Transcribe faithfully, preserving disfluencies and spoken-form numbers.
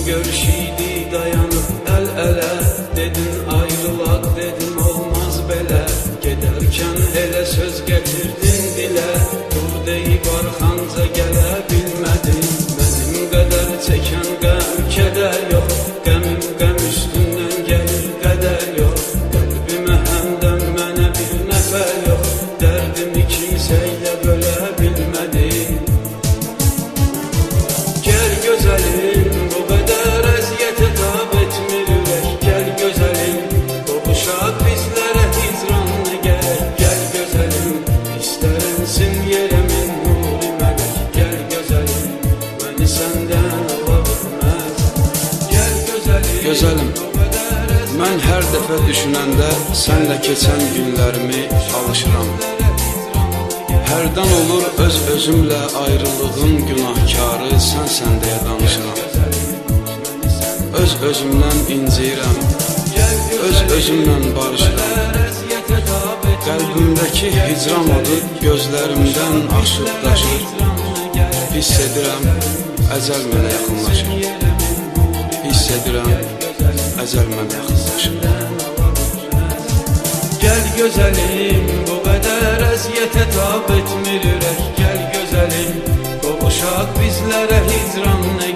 görüşüydü dayanıb əl-ələ. Dedin ayrılaq, dedim olmaz belə. Gedərkən elə söz gətirdin dilə. Dur deyib arxanca gələ bilmədin. Mənim qədər çəkən qəm, kədər yox. Qəmim qəm üstündən gəlir, qədər yox. Qəlbimə həmdən mənə bir nəfər yox. Dərdimi kimsə ilə bölə bilmədim. Gəl gözəlim, bu qədər əziyyətə tab etmir ürək. Gəl gözəlim, qovuşaq bizlərə hicranla gərək. Gəl gözəlim, istərənsin yerəmin nuri mələk. Gəl gözəlim, məni səndən ala bilməz. Gəl gözəlim, Gözəlim, mən hər dəfə düşünəndə sənlə keçən günlərimi alışıram. Hərdən olur öz özümlə ayrılığın günahkarı sənsən deyə danışıram. Öz özümdən inciyirəm, öz özümlə barışıram. Qəlbimdəki hicran odu gözlərimdən aşıb daşır. Hiss edirəm, əcəl mənə yaxınlaşır. Hiss edirəm, əcəl mənə yaxınlaşır. gəl gözəlim, bu qədər əziyyətə tab etmir ürək. Gəl gözəlim, qovuşaq bizlərə hicran